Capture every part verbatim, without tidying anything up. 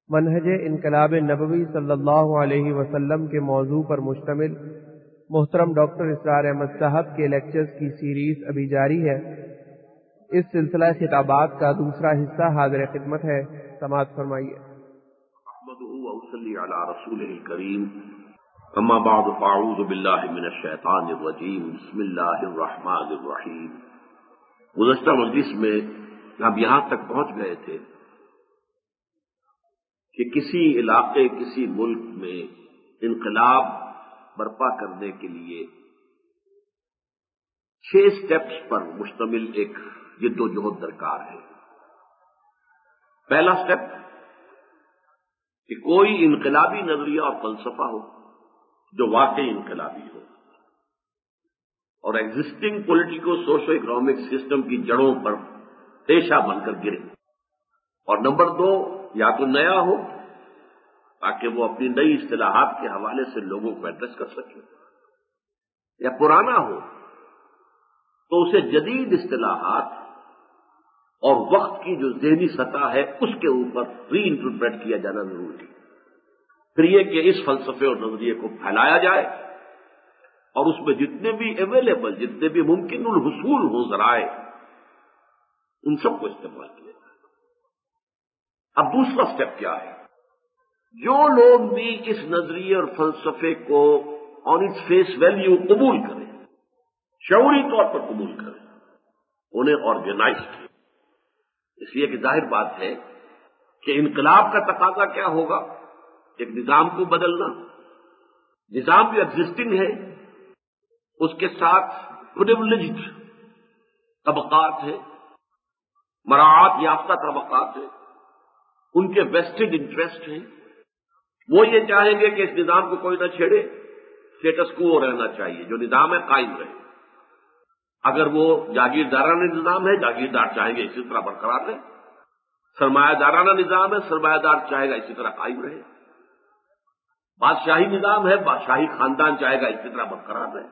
منہج انقلاب نبوی صلی اللہ علیہ وسلم کے موضوع پر مشتمل محترم ڈاکٹر اسرار احمد صاحب کے لیکچرز کی سیریز ابھی جاری ہے۔ اس سلسلہ خطابات کا دوسرا حصہ حاضر خدمت ہے، سماعت فرمائیے۔ احمدہ واصلی علی رسولہ الکریم، اما بعد فاعوذ باللہ من الشیطان الرجیم، بسم اللہ الرحمن الرحیم۔ گزشتہ مجلس میں ہم یہاں تک پہنچ گئے تھے کہ کسی علاقے کسی ملک میں انقلاب برپا کرنے کے لیے چھ سٹیپس پر مشتمل ایک جد و جہد درکار ہے۔ پہلا سٹیپ کہ کوئی انقلابی نظریہ اور فلسفہ ہو جو واقعی انقلابی ہو اور existing politico socio economic system کی جڑوں پر ریشہ بن کر گرے، اور نمبر دو یا تو نیا ہو تاکہ وہ اپنی نئی اصطلاحات کے حوالے سے لوگوں کو ایڈریس کر سکے، یا پرانا ہو تو اسے جدید اصطلاحات اور وقت کی جو ذہنی سطح ہے اس کے اوپر ری انٹرپریٹ کیا جانا ضروری ہے۔ پھر یہ کہ اس فلسفے اور نظریے کو پھیلایا جائے اور اس میں جتنے بھی اویلیبل جتنے بھی ممکن الحصول ہوں ذرائع ان سب کو استعمال کیا جائے۔ اب دوسرا سٹیپ کیا ہے؟ جو لوگ بھی اس نظریے اور فلسفے کو آن اٹس فیس ویلیو قبول کریں، شعوری طور پر قبول کریں، انہیں آرگنائز کیا، اس لیے کہ ظاہر بات ہے کہ انقلاب کا تقاضا کیا ہوگا؟ ایک نظام کو بدلنا، نظام جو ایگزسٹنگ ہے اس کے ساتھ پریویلیجڈ طبقات ہیں، مراعات یافتہ طبقات ہیں، ان کے ویسٹڈ انٹرسٹ ہیں، وہ یہ چاہیں گے کہ اس نظام کو کوئی نہ چھیڑے، اسٹیٹس کو رہنا چاہیے، جو نظام ہے قائم رہے۔ اگر وہ جاگیردارانہ نظام ہے، جاگیردار چاہیں گے اسی طرح برقرار رہے، سرمایہ دارانہ نظام ہے، سرمایہ دار چاہے گا اسی طرح قائم رہے، بادشاہی نظام ہے، بادشاہی خاندان چاہے گا اسی طرح برقرار رہے،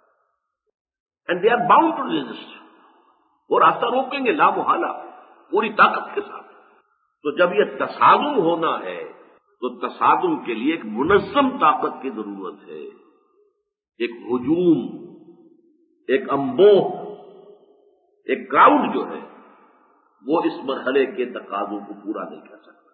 and they are bound to resist, وہ راستہ روکیں گے لا محالہ پوری طاقت کے ساتھ۔ تو جب یہ تصادم ہونا ہے تو تصادم کے لیے ایک منظم طاقت کی ضرورت ہے، ایک ہجوم، ایک امبوہ، ایک کراؤڈ جو ہے وہ اس مرحلے کے تقاضوں کو پورا نہیں کر سکتا۔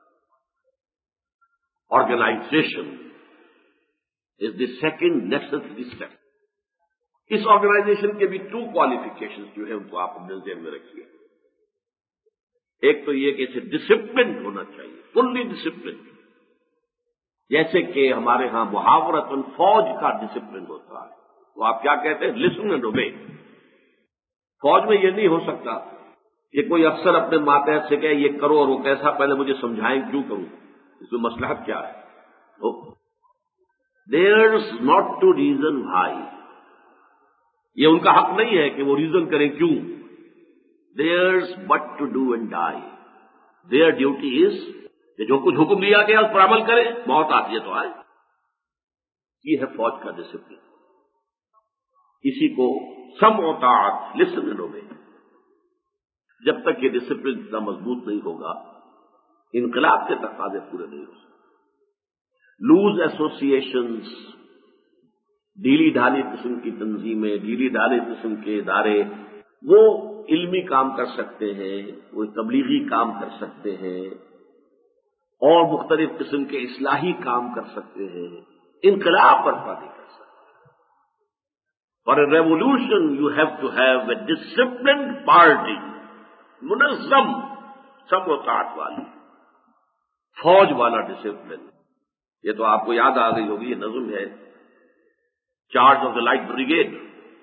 Organisation is the second necessary step. اس آرگنائزیشن کے بھی ٹو کوالیفیکیشن جو ہے ان کو آپ اپنے ذہن میں رکھیے۔ ایک تو یہ کہ اسے ڈسپلن ہونا چاہیے، فلی ڈسپلن، جیسے کہ ہمارے ہاں محاورتاً فوج کا ڈسپلن ہوتا ہے، وہ آپ کیا کہتے ہیں؟ Listen and obey. فوج میں یہ نہیں ہو سکتا کہ کوئی افسر اپنے ماتحت سے کہے یہ کرو اور وہ کیسا، پہلے مجھے سمجھائیں کیوں کروں، اس میں مصلحت کیا ہے۔ There's not to reason why, یہ ان کا حق نہیں ہے کہ وہ ریزن کریں کیوں۔ There's but to do and die, their duty is کہ جو کچھ حکم دیا گیا اس پر عمل کرے، موت آتی ہے تو آئے۔ یہ ہے فوج کا ڈسپلن، اسی کو سمع و طاعت، لسن اینڈ اوبے۔ جب تک یہ ڈسپلن اتنا مضبوط نہیں ہوگا انقلاب کے تقاضے پورے نہیں ہو سکتے۔ لوز ایسوسیشنز، ڈھیلی ڈھالی قسم کی تنظیمیں، ڈھیلی ڈھالی قسم کے ادارے، وہ علمی کام کر سکتے ہیں، وہ تبلیغی کام کر سکتے ہیں اور مختلف قسم کے اصلاحی کام کر سکتے ہیں، انقلاب برپا نہیں کر سکتے۔ For a revolution you have to have a disciplined party, منظم، سمع و طاعت والی، فوج والا ڈسپلن۔ یہ تو آپ کو یاد آ گئی ہوگی، یہ نظم ہے charge of the light brigade,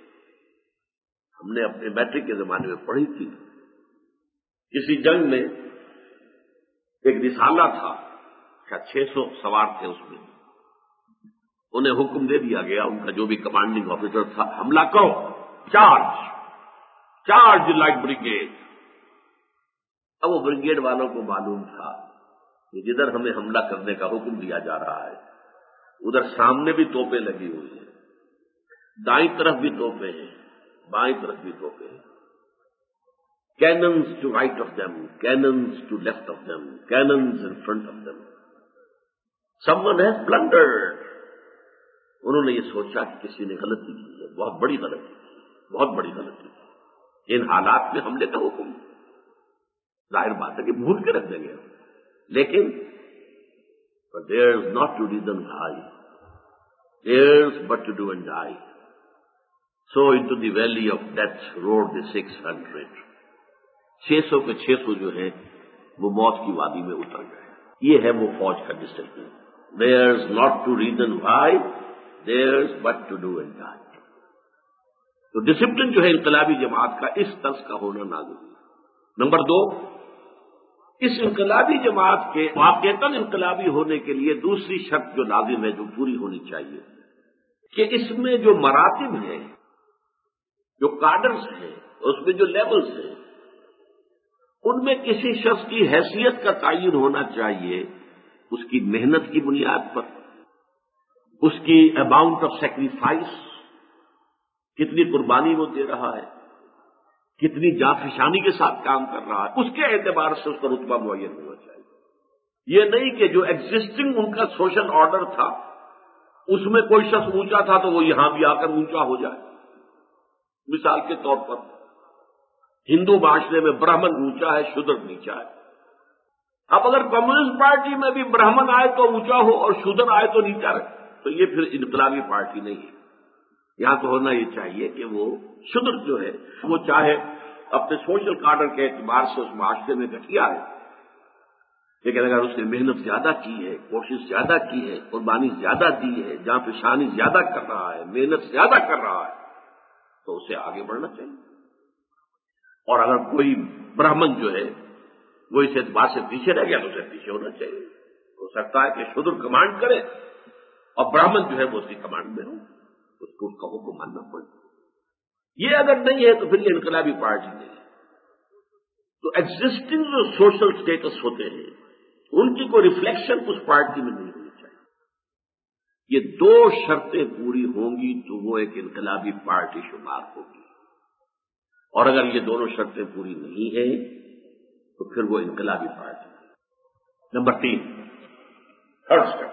ہم نے اپنے میٹرک کے زمانے میں پڑھی تھی۔ کسی جنگ میں ایک رسالہ تھا، چھ سو سوار تھے اس میں، انہیں حکم دے دیا گیا، ان کا جو بھی کمانڈنگ آفیسر تھا، حملہ کرو، چارج چارج لائٹ بریگیڈ۔ اب وہ بریگیڈ والوں کو معلوم تھا کہ جدھر ہمیں حملہ کرنے کا حکم دیا جا رہا ہے ادھر سامنے بھی توپیں لگی ہوئی ہیں، دائیں طرف بھی توپیں ہیں، بائیں طرف بھی توپیں ہیں، cannons to right of them, cannons to left of them, cannons in front of them. Someone has blundered. انہوں نے یہ سوچا کہ کسی نے غلطی کی ہے، بہت بڑی غلطی کی، بہت بڑی غلطی کی۔ ان حالات میں حملے کا حکم، ظاہر بات ہے کہ بھول کے رکھ دیں گے، لیکن but there's not to reason why. There's but to do and die. So into the valley of death rode the six hundred. چھ سو کے چھ سو جو ہے وہ موت کی وادی میں اتر گئے۔ یہ ہے وہ فوج کا discipline. There's not to reason why. There's but to do and die. تو ڈسپلن جو ہے انقلابی جماعت کا اس طرز کا ہونا نازمی ہے۔ نمبر دو، اس انقلابی جماعت کے واقعتاً انقلابی ہونے کے لیے دوسری شرط جو لازم ہے، جو پوری ہونی چاہیے، کہ اس میں جو مراتب ہیں، جو کاڈرز ہیں، اس میں جو لیولز ہیں، ان میں کسی شخص کی حیثیت کا تعین ہونا چاہیے اس کی محنت کی بنیاد پر، اس کی اماؤنٹ آف سیکریفائس، کتنی قربانی وہ دے رہا ہے، کتنی جانفشانی کے ساتھ کام کر رہا ہے، اس کے اعتبار سے اس کا رتبہ معین ہونا چاہیے۔ یہ نہیں کہ جو ایگزسٹنگ ان کا سوشل آرڈر تھا اس میں کوئی شخص اونچا تھا تو وہ یہاں بھی آ کر اونچا ہو جائے۔ مثال کے طور پر ہندو معاشرے میں برہمن اونچا ہے، شودر نیچا ہے۔ اب اگر کمیونسٹ پارٹی میں بھی برہمن آئے تو اونچا ہو اور شودر آئے تو نیچا رہے، تو یہ پھر انقلابی پارٹی نہیں ہے۔ یہاں تو ہونا یہ چاہیے کہ وہ شودر جو ہے وہ چاہے اپنے سوشل کارڈر کے اعتبار سے اس معاشرے میں گٹھیا ہے، لیکن اگر اس نے محنت زیادہ کی ہے، کوشش زیادہ کی ہے، قربانی زیادہ دی ہے، جہاں پیشانی زیادہ کر رہا ہے، محنت زیادہ کر رہا ہے، تو اسے آگے بڑھنا چاہیے۔ اور اگر کوئی برہمن جو ہے وہ اس اعتبار سے پیچھے رہ گیا تو اسے پیچھے ہونا چاہیے۔ ہو سکتا ہے کہ شودر کمانڈ کرے اور برہمن جو ہے وہ اس کی کمانڈ میں ہو، اس کو اس کا حکم ماننا پڑے۔ یہ اگر نہیں ہے تو پھر یہ انقلابی پارٹی نہیں ہے۔ تو ایگزسٹنگ جو سوشل سٹیٹس ہوتے ہیں ان کی کوئی ریفلیکشن اس پارٹی میں نہیں ہونی چاہیے۔ یہ دو شرطیں پوری ہوں گی تو وہ ایک انقلابی پارٹی شمار ہوگی، اور اگر یہ دونوں شرطیں پوری نہیں ہیں تو پھر وہ انقلابی پارٹی ہے۔ نمبر تین، تھرڈ اسٹیپ،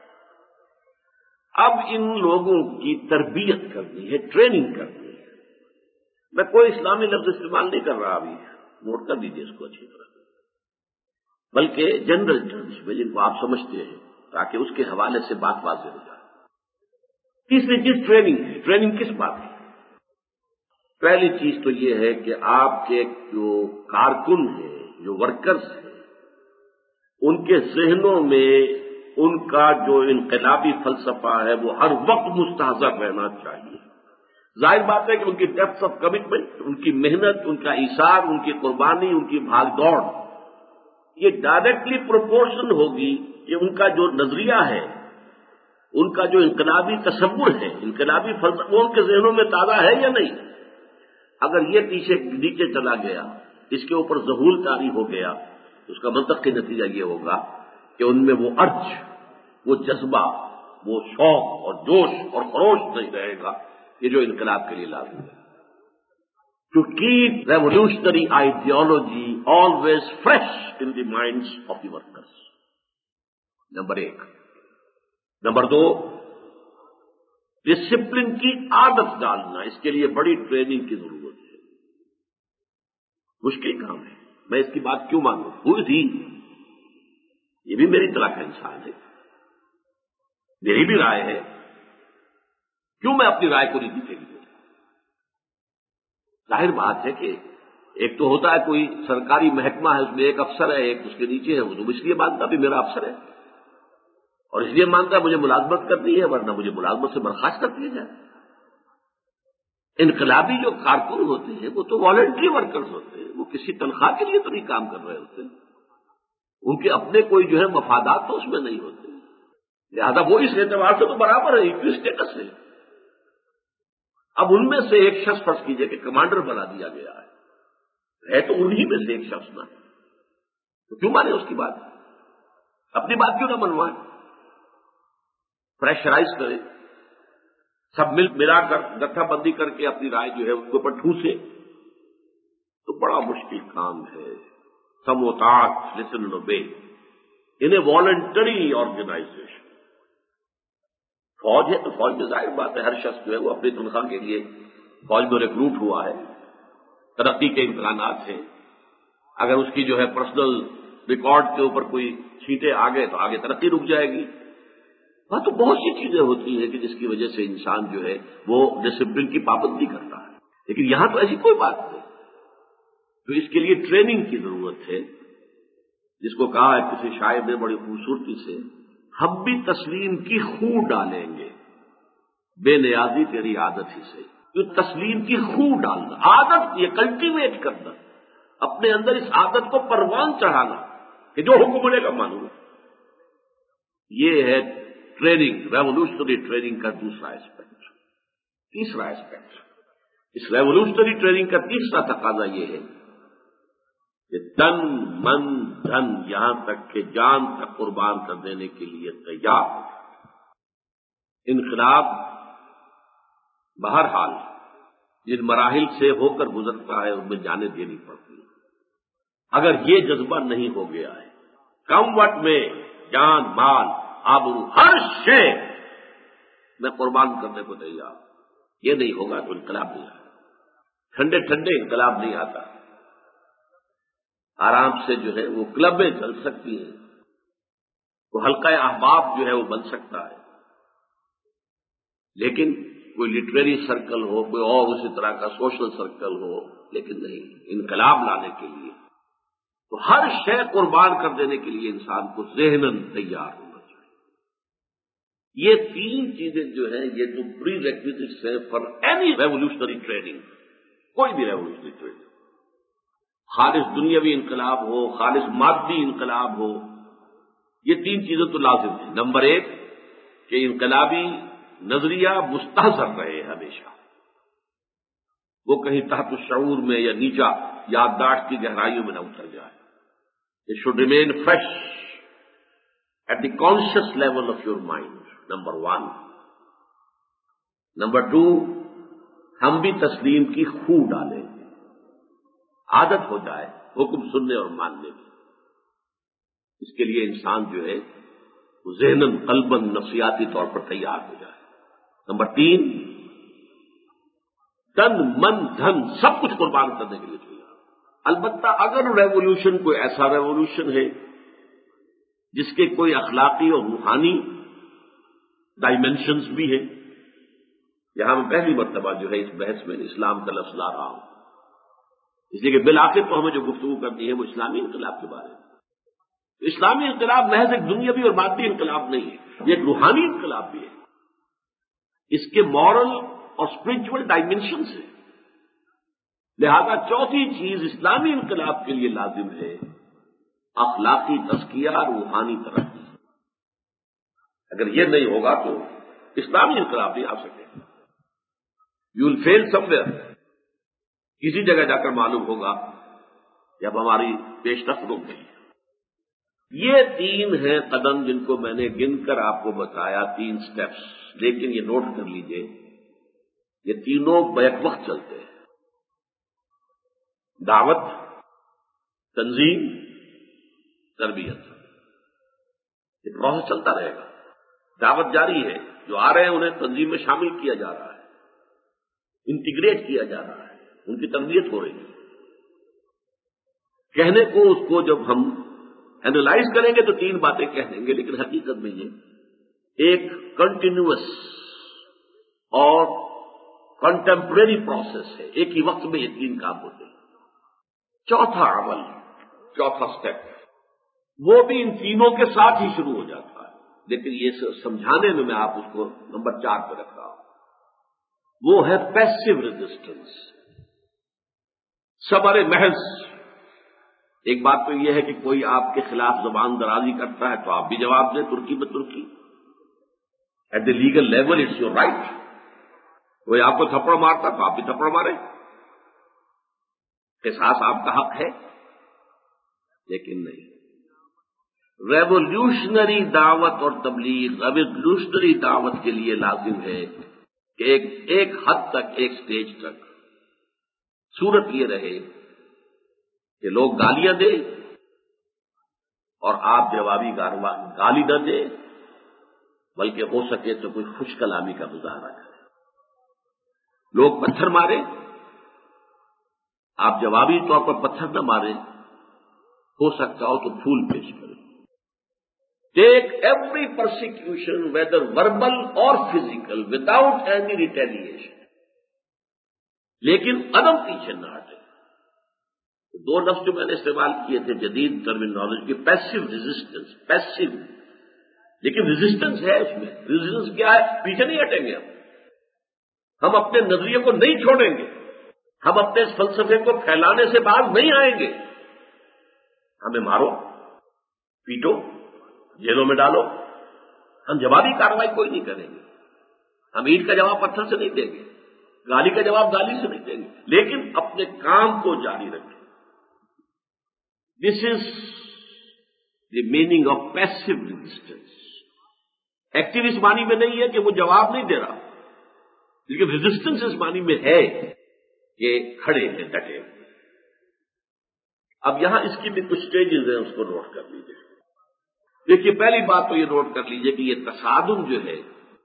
اب ان لوگوں کی تربیت کرنی ہے، ٹریننگ کرنی ہے۔ میں کوئی اسلامی لفظ استعمال نہیں کر رہا، ابھی نوٹ کر دیجیے اس کو اچھی طرح، بلکہ جنرل ٹرمز میں جن کو آپ سمجھتے ہیں، تاکہ اس کے حوالے سے بات واضح ہو جائے۔ تیسری چیز ٹریننگ ہے۔ ٹریننگ کس بات کی؟ پہلی چیز تو یہ ہے کہ آپ کے جو کارکن ہیں، جو ورکرز ہیں، ان کے ذہنوں میں ان کا جو انقلابی فلسفہ ہے وہ ہر وقت مستحضر رہنا چاہیے۔ ظاہر بات ہے کہ ان کی ڈیپتھ آف کمٹمنٹ، ان کی محنت، ان کا ایثار، ان کی قربانی، ان کی بھاگ دوڑ، یہ ڈائریکٹلی پروپورشن ہوگی کہ ان کا جو نظریہ ہے، ان کا جو انقلابی تصور ہے، انقلابی فلسفہ، وہ ان کے ذہنوں میں تازہ ہے یا نہیں۔ اگر یہ پیچھے نیچے چلا گیا، اس کے اوپر ذہول طاری ہو گیا، تو اس کا منطقی نتیجہ یہ ہوگا کہ ان میں وہ ارج، وہ جذبہ، وہ شوق اور جوش اور خروش نہیں رہے گا یہ جو انقلاب کے لیے لازم ہے۔ To keep revolutionary ideology always fresh in the minds of the workers, نمبر ایک۔ نمبر دو، ڈسپلن کی عادت ڈالنا، اس کے لیے بڑی ٹریننگ کی ضرورت ہے۔ مشکل کام ہے، میں اس کی بات کیوں مانوں، ہوئی تھی، یہ بھی میری طرح کا انسان ہے، میری بھی رائے ہے، کیوں میں اپنی رائے کو نہیں دیتے گی؟ ظاہر بات ہے کہ ایک تو ہوتا ہے کوئی سرکاری محکمہ ہے، اس میں ایک افسر ہے، ایک اس کے نیچے ہے، وہ تو اس لیے مانتا بھی میرا افسر ہے، اور اس لیے مانتا ہے مجھے ملازمت کرنی ہے، ورنہ مجھے ملازمت سے برخاست کر دیا جائے۔ انقلابی جو کارکن ہوتے ہیں وہ تو والنٹری ورکرز ہوتے ہیں، وہ کسی تنخواہ کے لیے تو نہیں کام کر رہے ہوتے، ان کے اپنے کوئی جو ہے مفادات تو اس میں نہیں ہوتے، لہذا وہ اس اعتبار سے تو برابر ہے، ایکوی اسٹیٹس ہے۔ اب ان میں سے ایک شخص فرض کیجئے کہ کمانڈر بنا دیا گیا ہے ہے تو انہی میں سے ایک شخص نہ، تو کیوں مانے اس کی بات؟ اپنی بات کیوں نہ منوائے؟ پریشرائز کرے، سب مل ملا کر گٹھا بندی کر کے اپنی رائے جو ہے اس کے اوپر ٹھوسے، تو بڑا مشکل کام ہے۔ سموتاٹ، listen and obey, in a voluntary organization. فوج ہے تو فوج میں ظاہر بات ہے ہر شخص جو ہے وہ اپنی تنخواہ کے لیے فوج میں ریکروٹ ہوا ہے، ترقی کے امکانات ہیں. اگر اس کی جو ہے پرسنل ریکارڈ کے اوپر کوئی چھینٹے آ گئے تو آگے ترقی رک جائے گی. ہاں تو بہت سی چیزیں ہوتی ہیں کہ جس کی وجہ سے انسان جو ہے وہ ڈسپلن کی پابندی کرتا ہے، لیکن یہاں تو ایسی کوئی بات نہیں. تو اس کے لیے ٹریننگ کی ضرورت ہے، جس کو کہا ہے کسی شاعر نے بڑی خوبصورتی سے، ہم بھی تسلیم کی خو ڈالیں گے بے نیازی تیری عادت ہی سے. جو تسلیم کی خو ڈالنا، عادت یہ کلٹیویٹ کرنا، اپنے اندر اس عادت کو پروان چڑھانا کہ جو حکم ملے گا مانوں. یہ ہے ٹریننگ، ریولوشنری ٹریننگ کا دوسرا اسپیکٹ. تیسرا اسپیکٹ، اس ریولوشنری ٹریننگ کا تیسرا تقاضا یہ ہے کہ تن من دھن یہاں تک کہ جان تک قربان کر دینے کے لیے تیار. انقلاب بہرحال جن مراحل سے ہو کر گزرتا ہے ان میں جانیں دینی پڑتی ہے. اگر یہ جذبہ نہیں ہو گیا ہے، کم وقت میں جان مال آبرو ہر شے میں قربان کرنے کو تیار، یہ نہیں ہوگا تو انقلاب نہیں آتا. ٹھنڈے ٹھنڈے انقلاب نہیں آتا. آرام سے جو ہے وہ کلبیں چل سکتی ہیں، وہ حلقہ احباب جو ہے وہ بن سکتا ہے، لیکن کوئی لٹریری سرکل ہو، کوئی اور اسی طرح کا سوشل سرکل ہو، لیکن نہیں. انقلاب لانے کے لیے تو ہر شے قربان کر دینے کے لیے انسان کو ذہناً تیار ہونا چاہیے. یہ تین چیزیں جو ہیں یہ تو پری ریکویزٹس ہیں فار اینی ریولوشنری ٹریننگ. کوئی بھی ریولوشنری ٹریننگ، خالص دنیاوی انقلاب ہو، خالص مادی انقلاب ہو، یہ تین چیزیں تو لازم ہیں. نمبر ایک کہ انقلابی نظریہ مستحضر رہے ہمیشہ، وہ کہیں تحت الشعور میں یا نیچا یادداشت کی گہرائیوں میں نہ اتر جائے. It should remain fresh at the conscious level of your mind. Number one. Number two, ہم بھی تسلیم کی خو ڈالیں، عادت ہو جائے حکم سننے اور ماننے کی. اس کے لیے انسان جو ہے وہ ذہناً قلباً نفسیاتی طور پر تیار ہو جائے. نمبر تین، تن من دھن سب کچھ قربان کرنے کے لیے تیار. البتہ اگر ریولوشن کوئی ایسا ریولوشن ہے جس کے کوئی اخلاقی اور روحانی ڈائمینشنز بھی ہیں، یہاں میں پہلی مرتبہ جو ہے اس بحث میں اسلام کا لفظ لا رہا ہوں، اس لیے کہ بالآخر تو ہمیں جو گفتگو کرنی ہے وہ اسلامی انقلاب کے بارے میں. اسلامی انقلاب محض ایک دنیاوی اور مادی انقلاب نہیں ہے، یہ ایک روحانی انقلاب بھی ہے. اس کے مورل اور اسپرچل ڈائمینشنز ہیں. لہذا چوتھی چیز اسلامی انقلاب کے لیے لازم ہے اخلاقی تزکیہ، روحانی ترقی. اگر یہ نہیں ہوگا تو اسلامی انقلاب نہیں آ سکے. You will fail somewhere. کسی جگہ جا کر معلوم ہوگا کہ اب ہماری پیش رفت رک گئی. یہ تین ہیں قدم جن کو میں نے گن کر آپ کو بتایا، تین سٹیپس. لیکن یہ نوٹ کر لیجئے یہ تینوں بیک وقت چلتے ہیں. دعوت، تنظیم، تربیت. یہ پروسیس چلتا رہے گا. دعوت جاری ہے، جو آ رہے ہیں انہیں تنظیم میں شامل کیا جا رہا ہے، انٹیگریٹ کیا جا رہا ہے، ان کی تربیت ہو رہی ہے. کہنے کو اس کو جب ہم اینالائز کریں گے تو تین باتیں کہہ دیں گے، لیکن حقیقت میں یہ ایک کنٹینیوس اور کنٹمپریری پروسیس ہے. ایک ہی وقت میں یہ تین کام ہوتے ہیں. چوتھا عمل، چوتھا سٹیپ وہ بھی ان تینوں کے ساتھ ہی شروع ہو جاتا ہے، لیکن یہ سمجھانے میں میں آپ اس کو نمبر چار پہ رکھ رہا ہوں. وہ ہے پیسو ریزسٹنس، صبر محض. ایک بات تو یہ ہے کہ کوئی آپ کے خلاف زبان درازی کرتا ہے تو آپ بھی جواب دیں ترکی میں ترکی. At the legal level it's your right. کوئی آپ کو تھپڑ مارتا تو آپ بھی تھپڑ ماریں، قصاص آپ کا حق ہے. لیکن نہیں، ریولیوشنری دعوت اور تبلیغ، ریولیوشنری دعوت کے لیے لازم ہے کہ ایک ایک حد تک، ایک سٹیج تک صورت یہ رہے کہ لوگ گالیاں دیں اور آپ جوابی گالی نہ دیں، بلکہ ہو سکے تو کوئی خوش کلامی کا مظاہرہ کریں۔ لوگ پتھر مارے، آپ جوابی طور پر پتھر نہ ماریں، ہو سکتا ہو تو پھول پیش کریں۔ Take every persecution whether verbal اور فزیکل وداؤٹ اینی ریٹیلیشن، لیکن عدم پیچھے نہ ہٹے۔ دو لفظ جو میں نے استعمال کیے تھے جدید ٹرمینالوجی کی، پیسو ریزسٹنس، پیسو، لیکن ریزسٹنس ہے اس میں۔ ریزسٹنس کیا ہے؟ پیچھے نہیں ہٹیں گے ہم ہم اپنے نظریے کو نہیں چھوڑیں گے، ہم اپنے اس فلسفے کو پھیلانے سے باز نہیں آئیں گے۔ ہمیں مارو، پیٹو، جیلوں میں ڈالو، ہم جوابی کارروائی کوئی نہیں کریں گے۔ ہم اینٹ کا جواب پتھر سے نہیں دیں گے، گالی کا جواب گالی سے نہیں دیں گے، لیکن اپنے کام کو جاری رکھیں۔ This is the meaning of passive resistance. Active اس معنی میں نہیں ہے کہ وہ جواب نہیں دے رہا، لیکن ریزسٹنس اس معنی میں ہے کہ کھڑے ہیں، ڈٹے ہیں۔ اب یہاں اس کی بھی کچھ سٹیجز ہیں، اس کو نوٹ کر لیجیے۔ دیکھیے، پہلی بات تو یہ نوٹ کر لیجیے کہ یہ تصادم جو ہے،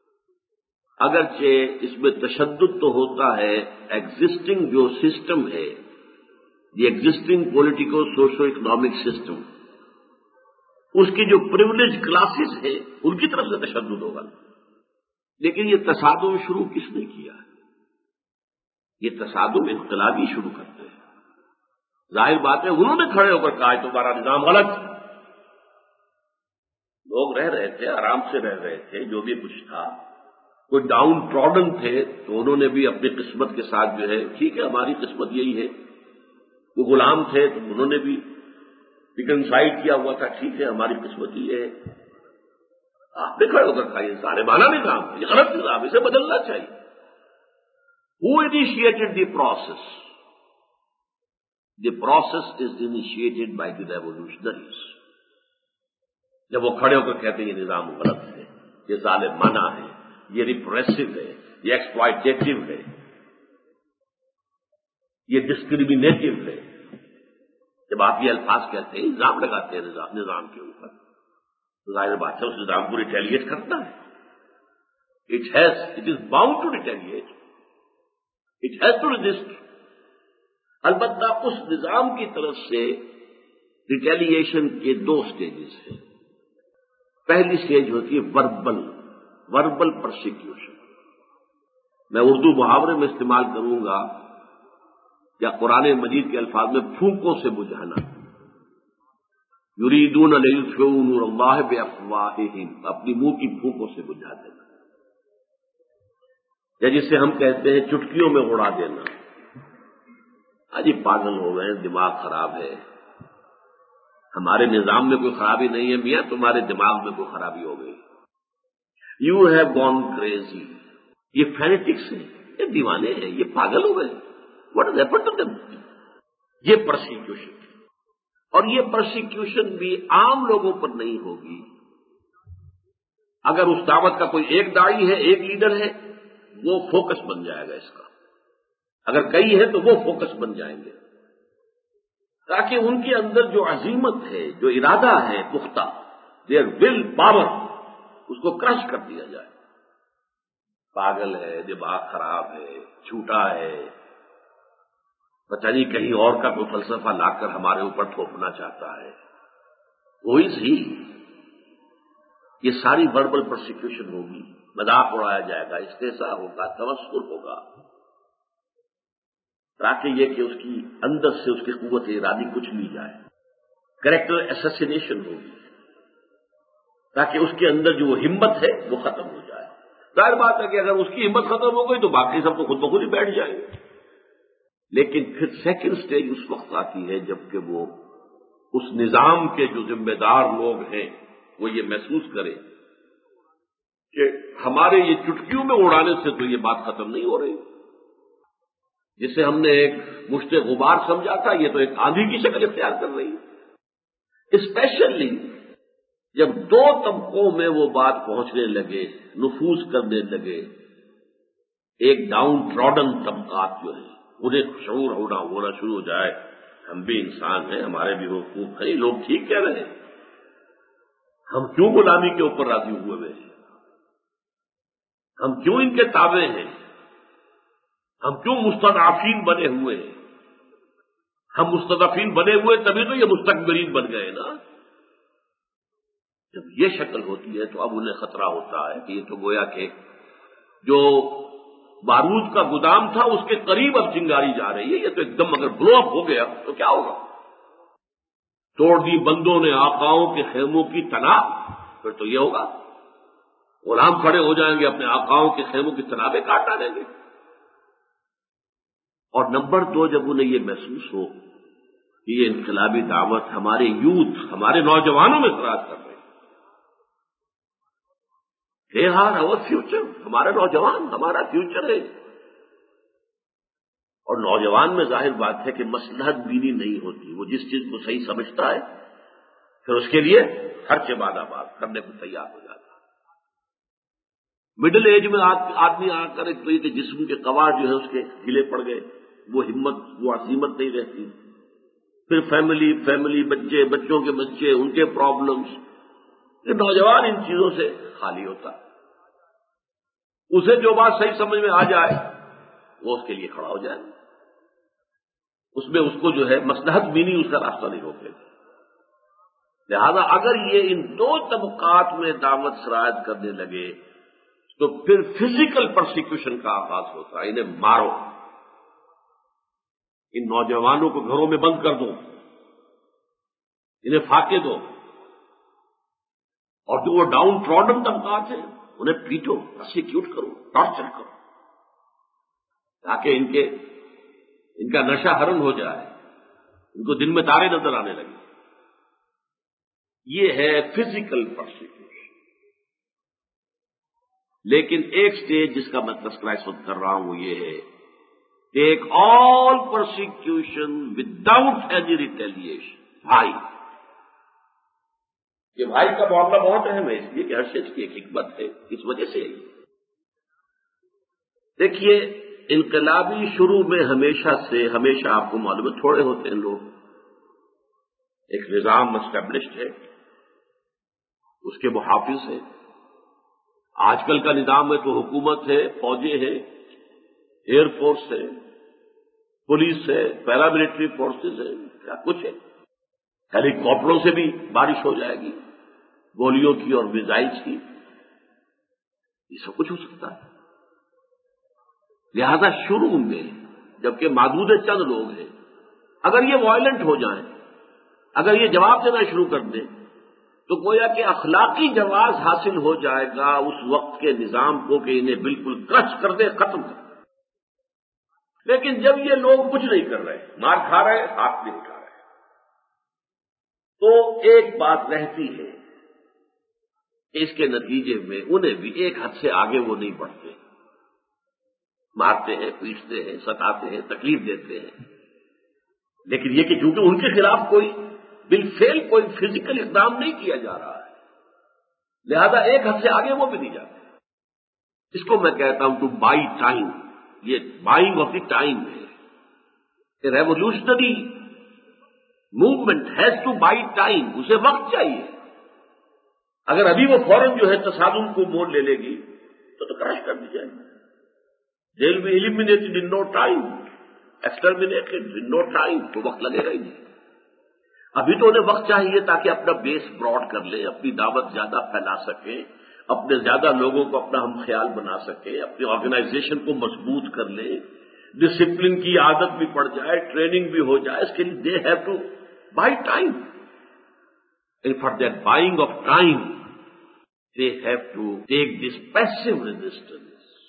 اگرچہ اس میں تشدد تو ہوتا ہے، ایگزسٹنگ جو سسٹم ہے، the existing political socio economic system, اس کی جو پریولیج کلاسز ہیں ان کی طرف سے تشدد ہوگا، لیکن یہ تصادم شروع کس نے کیا؟ یہ تصادم انقلابی شروع کرتے ہیں۔ ظاہر بات ہے انہوں نے کھڑے ہو کر کہا تمہارا نظام غلط۔ لوگ رہ رہے تھے، آرام سے رہ رہے تھے، جو بھی کچھ تھا، کوئی ڈاؤن ٹراڈن تھے تو انہوں نے بھی اپنی قسمت کے ساتھ جو ہے، ٹھیک ہے ہماری قسمت یہی ہے۔ وہ غلام تھے تو انہوں نے بھی ریکنسائڈ کیا ہوا تھا، ٹھیک ہے ہماری قسمت یہ ہے۔ آپ نے کھڑے ہو کر کہا یہ ظالمانہ نظام ہے، یہ غلط نظام، اسے بدلنا چاہیے۔ Who initiated the process? The process is initiated by the revolutionaries. جب وہ کھڑے ہو کر کہتے ہیں یہ نظام غلط ہے، یہ ظالمانہ ہے، یہ ریپریسو ہے، یہ ایکسپلائٹیٹو ہے، یہ ڈسکریمنیٹو ہے، جب آپ یہ الفاظ کہتے ہیں، الزام لگاتے ہیں نظام نظام کے اوپر، تو ظاہر بات ہے اس نظام کو ریٹیلیٹ کرنا ہے۔ It has it is bound to retaliate, it has to resist. البتہ اس نظام کی طرف سے ریٹیلیشن کے دو سٹیجز ہیں۔ پہلی سٹیج ہوتی ہے وربل وربل پرسیکیوشن۔ میں اردو محاورے میں استعمال کروں گا یا قرآن مجید کے الفاظ میں پھونکوں سے بجھانا۔ یریدون لیطفئوا نور اللہ بافواہہم، اپنی منہ کی پھونکوں سے بجھا دینا، یا جسے ہم کہتے ہیں چٹکیوں میں اڑا دینا۔ آجی پاگل ہو گئے، دماغ خراب ہے، ہمارے نظام میں کوئی خرابی نہیں ہے میاں، تمہارے دماغ میں کوئی خرابی ہو گئی، یو ہیو گون کریزی۔ یہ فینیٹکس ہیں، یہ دیوانے ہیں، یہ پاگل ہو گئے، what is happen to them. یہ پرسیکیوشن، اور یہ پرسیکیوشن بھی عام لوگوں پر نہیں ہوگی۔ اگر اس دعوت کا کوئی ایک داعی ہے، ایک لیڈر ہے، وہ فوکس بن جائے گا اس کا، اگر کئی ہے تو وہ فوکس بن جائیں گے، تاکہ ان کے اندر جو عزیمت ہے، جو ارادہ ہے پختہ، دیئر ول پاور، اس کو کرش کر دیا جائے۔ پاگل ہے، دماغ خراب ہے، جھوٹا ہے، پتہ نہیں کہیں اور کا کوئی فلسفہ لا کر ہمارے اوپر تھوپنا چاہتا ہے، وہی سی۔ یہ ساری وربل پرسیکیوشن ہوگی، مذاق اڑایا جائے گا، استہزاء ہوگا، تمسخر ہوگا، تاکہ یہ کہ اس کی اندر سے اس کی قوت ارادی کچھ لی جائے۔ کریکٹر اسیسینیشن ہوگی، تاکہ اس کے اندر جو وہ ہمت ہے وہ ختم ہو جائے۔ ظاہر بات ہے کہ اگر اس کی ہمت ختم ہو گئی تو باقی سب تو خود بخود ہی بیٹھ جائیں گے۔ لیکن پھر سیکنڈ سٹیج اس وقت آتی ہے جب کہ وہ اس نظام کے جو ذمہ دار لوگ ہیں وہ یہ محسوس کریں کہ ہمارے یہ چٹکیوں میں اڑانے سے تو یہ بات ختم نہیں ہو رہی، جسے ہم نے ایک مشت غبار سمجھا تھا یہ تو ایک آندھی کی شکل اختیار کر رہی ہے۔ اسپیشلی جب دو طبقوں میں وہ بات پہنچنے لگے، نفوذ کرنے لگے، ایک ڈاؤن ٹراڈن طبقات جو ہیں انہیں شعور ہونا ہونا شروع ہو جائے، ہم بھی انسان ہیں، ہمارے بھی حقوق ہیں، لوگ ٹھیک کہہ رہے ہیں، ہم کیوں غلامی کے اوپر راضی ہوئے ہوئے ہیں؟ ہم کیوں ان کے تابع ہیں؟ ہم کیوں مستضعفین بنے ہوئے ہیں؟ ہم مستضعفین بنے ہوئے تبھی تو یہ مستکبرین بن گئے نا۔ جب یہ شکل ہوتی ہے تو اب انہیں خطرہ ہوتا ہے کہ یہ تو گویا کہ جو بارود کا گودام تھا اس کے قریب اب چنگاری جا رہی ہے، یہ تو ایک دم اگر بلو اپ ہو گیا تو کیا ہوگا؟ توڑ دی بندوں نے آقاؤں کے خیموں کی تناب، پھر تو یہ ہوگا غلام کھڑے ہو جائیں گے، اپنے آقاؤں کے خیموں کی تنابیں کاٹ ڈالیں گے۔ اور نمبر دو، جب انہیں یہ محسوس ہو کہ یہ انقلابی دعوت ہمارے یوتھ، ہمارے نوجوانوں میں سراج کر رہے ہیں، دے آر آور فیوچر، ہمارے نوجوان ہمارا فیوچر ہے۔ اور نوجوان میں ظاہر بات ہے کہ مصلحت بینی نہیں ہوتی، وہ جس چیز کو صحیح سمجھتا ہے پھر اس کے لیے ہر چباد آباد کرنے کو تیار ہو جاتا ہے۔ مڈل ایج میں آدمی آ کر ایک تو یہ کہ جسم کے قواعد جو ہے اس کے ڈھیلے پڑ گئے، وہ ہمت وہ عزیمت نہیں رہتی، پھر فیملی فیملی بچے بچوں کے بچے ان کے پرابلمز، نوجوان ان چیزوں سے خالی ہوتا ہے۔ اسے جو بات صحیح سمجھ میں آ جائے وہ اس کے لیے کھڑا ہو جائے، اس میں اس کو جو ہے مصلحت بینی اس کا راستہ نہیں روکے گا۔ لہذا اگر یہ ان دو طبقات میں دعوت سراج کرنے لگے تو پھر فزیکل پرسیکیوشن کا آغاز ہوتا ہے، انہیں مارو، ان نوجوانوں کو گھروں میں بند کر دو، انہیں فاقے دو، اور جو وہ ڈاؤن ٹراڈن طبقات ہیں انہیں پیٹو، پرسیکیوٹ کرو، ٹارچر کرو، تاکہ ان کے ان کا نشہ حرم ہو جائے، ان کو دن میں تارے نظر آنے لگے۔ یہ ہے فزیکل پرسیکیوشن۔ لیکن ایک سٹیج جس کا میں تذکرہ اس وقت کر رہا ہوں وہ یہ ہے، take all persecution without any retaliation. بھائی، یہ بھائی کا معاملہ بہت اہم ہے، اس لیے کہ ہر شخص کی ایک حکمت ہے، اس وجہ سے ہے۔ دیکھیے، انقلابی شروع میں ہمیشہ سے ہمیشہ آپ کو معلوم ہے تھوڑے ہوتے ہیں لوگ، ایک نظام اسٹیبلشڈ ہے، اس کے محافظ ہیں۔ آج کل کا نظام ہے تو حکومت ہے، فوجیں ہیں، ایئر فورس ہے، پولیس ہے، پیراملٹری فورسز ہے، کیا کچھ ہے، ہیلی کاپٹروں سے بھی بارش ہو جائے گی، گولیوں کی اور میزائلز کی، یہ سب کچھ ہو سکتا ہے۔ لہذا شروع میں جبکہ محدود چند لوگ ہیں، اگر یہ وائلنٹ ہو جائیں، اگر یہ جواب دینا شروع کر دیں تو گویا کہ اخلاقی جواز حاصل ہو جائے گا اس وقت کے نظام کو کہ انہیں بالکل کرش کر دے، ختم کر دے۔ لیکن جب یہ لوگ کچھ نہیں کر رہے، مار کھا رہے، ہاتھ نہیں اٹھا رہے، تو ایک بات رہتی ہے کہ اس کے نتیجے میں انہیں بھی ایک حد سے آگے وہ نہیں بڑھتے، مارتے ہیں، پیٹتے ہیں، ستاتے ہیں، تکلیف دیتے ہیں، لیکن یہ کہ چونکہ ان کے خلاف کوئی بالفعل کوئی فزیکل اقدام نہیں کیا جا رہا ہے، لہذا ایک حد سے آگے وہ بھی نہیں جاتے۔ اس کو میں کہتا ہوں ٹو بائی ٹائم، یہ بائنگ آف دی ٹائم ہے۔ Revolutionary movement has to buy time, اسے وقت چاہیے۔ اگر ابھی وہ فوراً جو ہے تصادم کو مول لے لے گی تو تو کریش کر دی جائے گی۔ They will be eliminated in no time, exterminated in no time، تو وقت لگے گا ہی نہیں۔ ابھی تو انہیں وقت چاہیے تاکہ اپنا بیس براڈ کر لیں، اپنی دعوت زیادہ پھیلا سکیں، اپنے زیادہ لوگوں کو اپنا ہم خیال بنا سکیں، اپنی آرگنائزیشن کو مضبوط کر لیں، ڈسپلن کی عادت بھی پڑ جائے، ٹریننگ بھی ہو جائے، اس کے لیے they have to buy time, and for that buying of the time have have to take this ریزسٹنس